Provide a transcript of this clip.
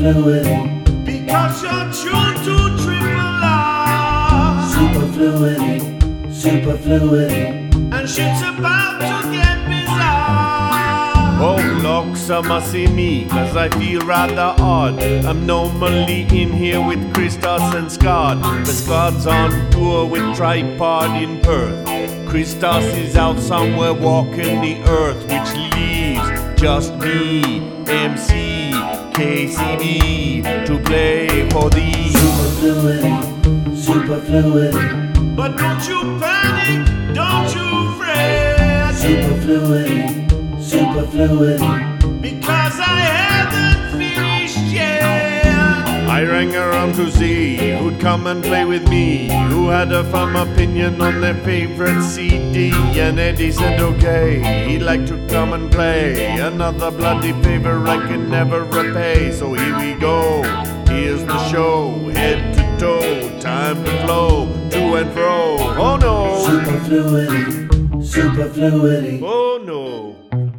Superfluity. Because you're true to triple R. Superfluity. Superfluity. And shit's about to get bizarre. Oh, look, some must see me, cause I feel rather odd. I'm normally in here with Christos and Scott. But Scott's on tour with Tripod in Perth. Christos is out somewhere walking the earth, which leaves just me, MC, KCB, to play for thee. Superfluity. Superfluity. But don't you panic, don't you fret. Superfluity. Superfluity. Because I haven't finished yet. I rang around to see who'd come and play with me, who had a firm opinion on their favorite CD. And Eddie said okay, he'd like to come and play. Another bloody favor I can never repay. So here we go, here's the show, head to toe, time to flow, to and fro. Oh no, Superfluity. Superfluity. oh no.